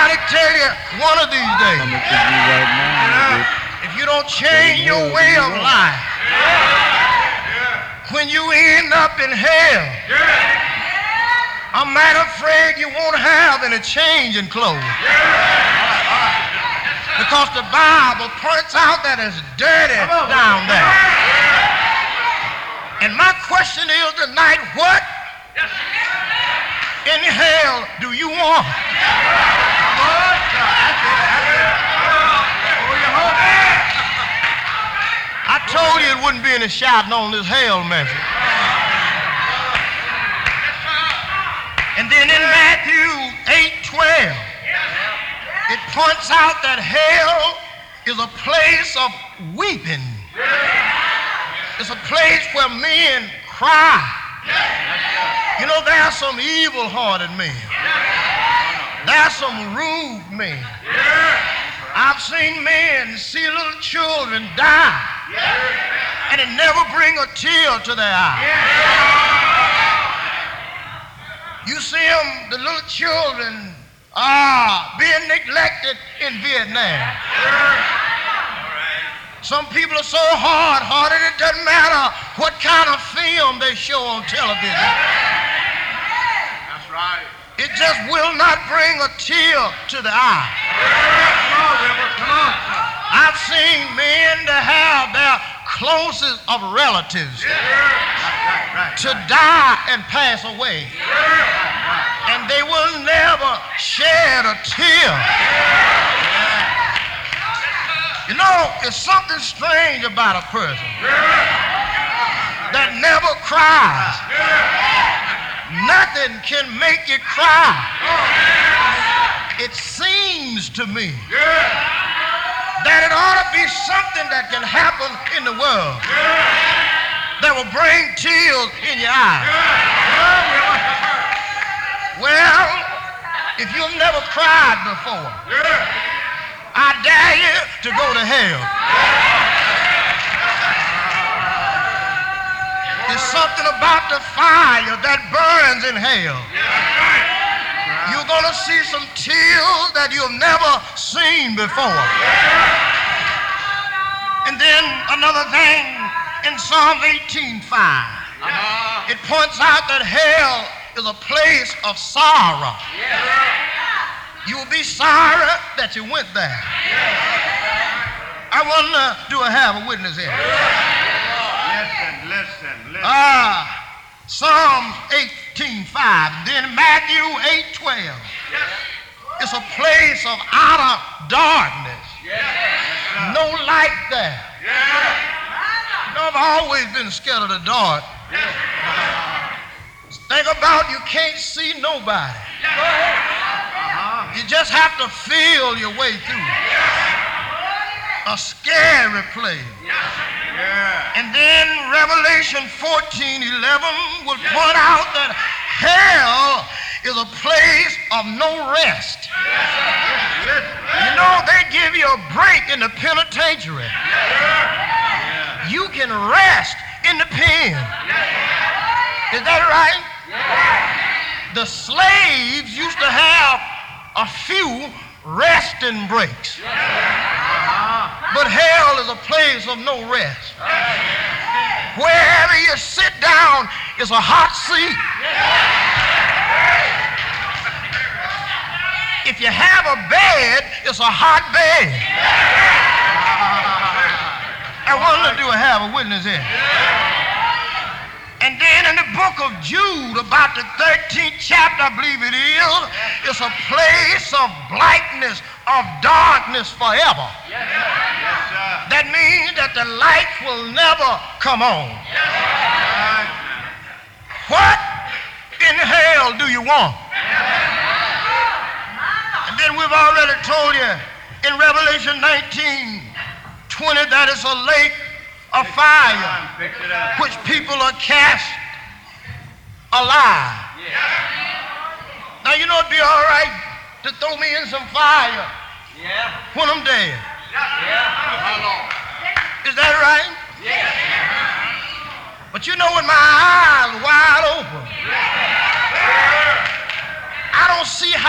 Somebody tell you one of these days, Coming to you right now. if you don't change your way of life, when you end up in hell, I'm mighty afraid you won't have any change in clothes. Because the Bible points out that it's dirty down there. And my question is tonight, what in hell do you want? I told you it wouldn't be any shouting on this hell message. And then in Matthew 8:12, it points out that hell is a place of weeping. It's a place where men cry. You know, there are some evil-hearted men. There are some rude men. I've seen men see little children die, and it never bring a tear to their eye. You see them, the little children, being neglected in Vietnam. Some people are so hard-hearted it doesn't matter what kind of film they show on television. That's right. It just will not bring a tear to the eye. Come on. I've seen men that have their closest of relatives to die and pass away, and they will never shed a tear. You know, it's something strange about a person that never cries. Nothing can make you cry. It seems to me that it ought to be something that can happen in the world that will bring tears in your eyes. Well, if you've never cried before, I dare you to go to hell. There's something about the fire that burns in hell. You're going to see some tears that you've never seen before. And then another thing in Psalm 18:5, it points out that hell is a place of sorrow. You will be sorry that you went there. I wonder, do I have a witness here? Listen. Psalms 18:5, then Matthew 8:12. It's a place of outer darkness. No light there. You know, I've always been scared of the dark. Think about you can't see nobody. You just have to feel your way through. A scary place. And then Revelation 14:11 will point out that hell is a place of no rest. You know, they give you a break in the penitentiary. You can rest in the pen. Is that right? The slaves used to have a few resting breaks. But hell is a place of no rest. Wherever you sit down is a hot seat. If you have a bed, it's a hot bed. I wonder, do I have a witness here? And then in the book of Jude, about the 13th chapter, I believe it is, it's a place of blackness, of darkness forever. That means that the light will never come on. What in hell do you want? And then we've already told you in Revelation 19:20 that it's a lake of fire which people are cast alive. Now, you know, it'd be all right to throw me in some fire when I'm dead. Is that right? But you know, with my eyes wide open, I don't see how